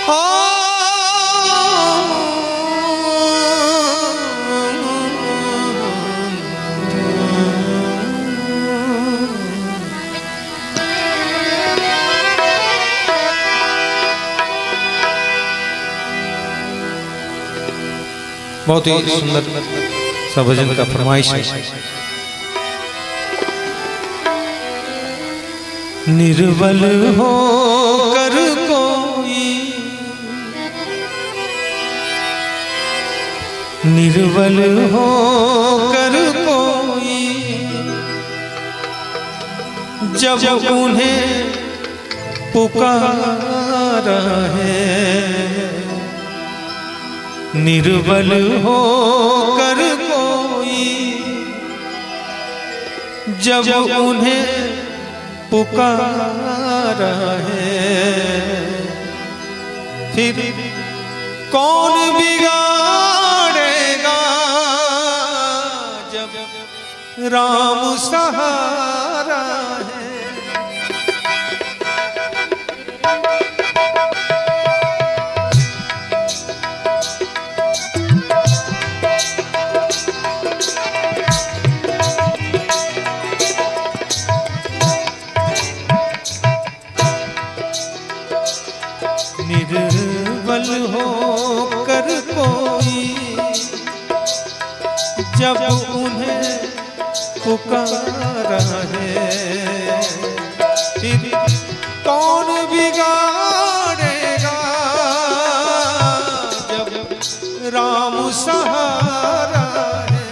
बहुत ही सुंदर सा भजन का फरमाइश है। निर्बल हो कर कोई, निर्बल हो कर कोई, जब उन्हें पुकारा है, निर्बल हो कर कोई, जब उन्हें पुकारा है, फिर कौन बिगाड़ेगा जब राम सहारा है। निर्बल हो कर कोई, जब उन्हें पुकारा है, फिर कौन बिगाड़ेगा जब राम सहारा है,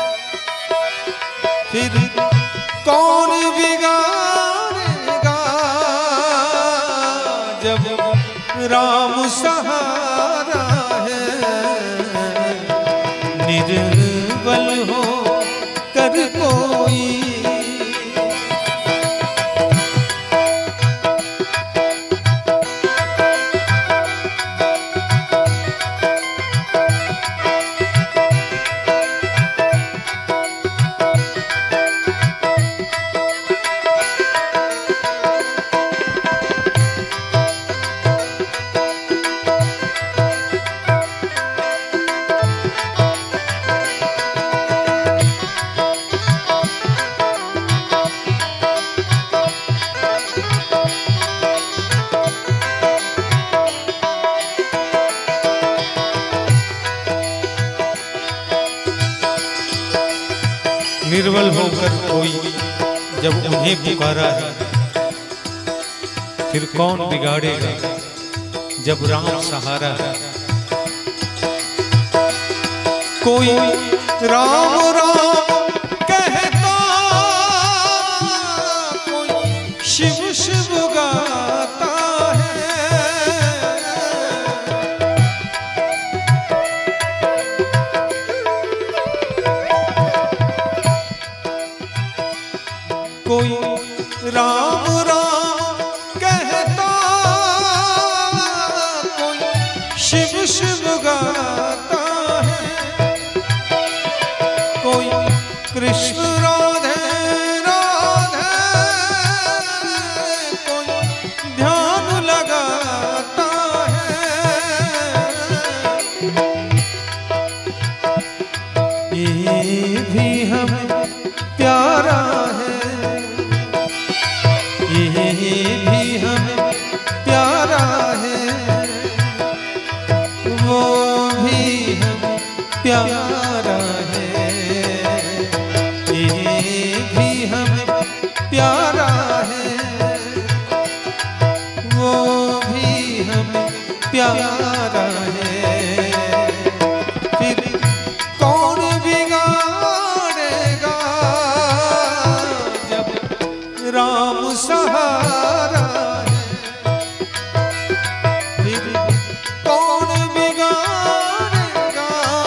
फिर कौन बिगाड़ेगा जब राम सहारा है। निर्बल हो कर कोई, निर्बल होकर कोई जब उन्हें पुकारा है, फिर कौन बिगाड़ेगा जब राम सहारा है। कोई राम राम कहता, कोई शिव शिव गाता है, कोई राम राम कहता, कोई शिव शिव गाता है, कोई कृष्ण राधे राधे, कोई ध्यान लगाता है। ये भी हमें प्यारा है, ये भी हमें प्यारा है, वो भी हमें प्यारा है, ये भी हमें प्यारा है, वो भी हमें प्यारा है। फिर कौन बिगाड़ेगा जब राम सहारा है, फिर कौन बिगाड़ेगा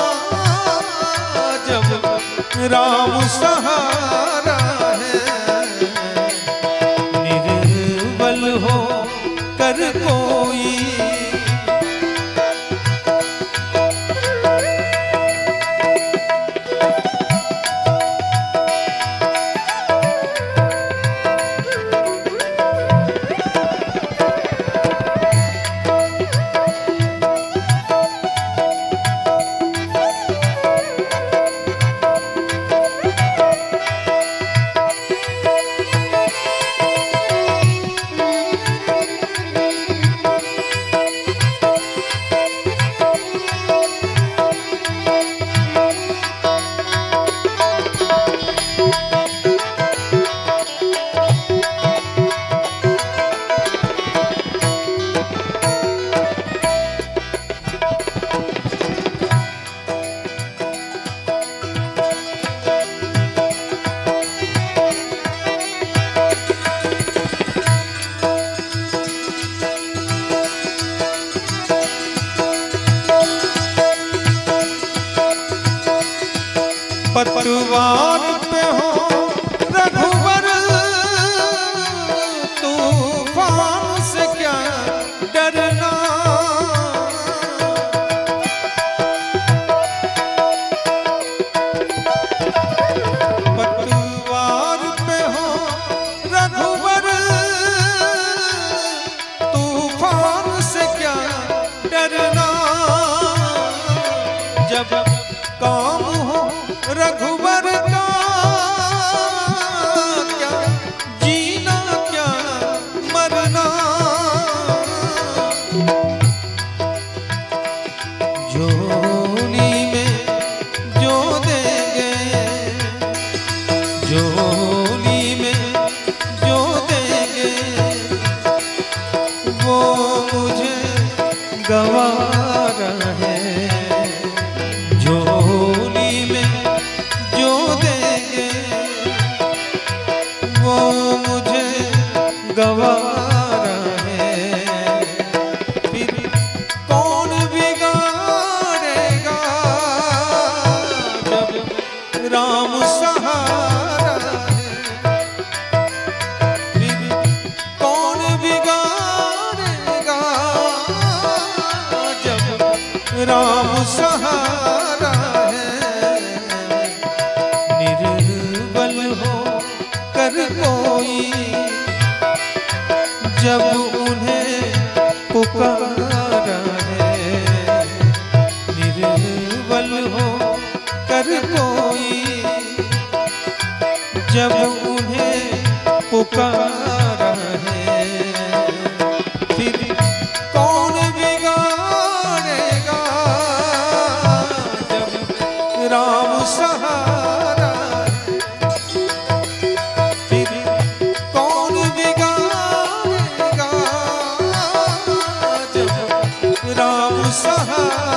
जब राम सहारा है। निर्बल हो कर कोई, पतवार पे हो रघुवर, तूफान से क्या डरना। पतवार पे हो रघुवर, तूफान से क्या डरना। जब काम हो रघुवर का, क्या जीना क्या मरना। झोली में जो देंगे, झोली में जो देंगे, वो मुझे गवारा है। झोली में जो देंगे, वो मुझे गवारा है। फिर कौन बिगाड़ेगा जब राम सहारा है। फिर कौन बिगाड़ेगा जब राम सहारा है। निर्बल हो कर कोई जब उन्हें पुकारा है। निर्बल हो कर कोई जब उन्हें पुकारा है। फिर कौन बिगाड़ेगा जब राम सहारा है। फिर कौन बिगाड़ेगा जब राम सहारा।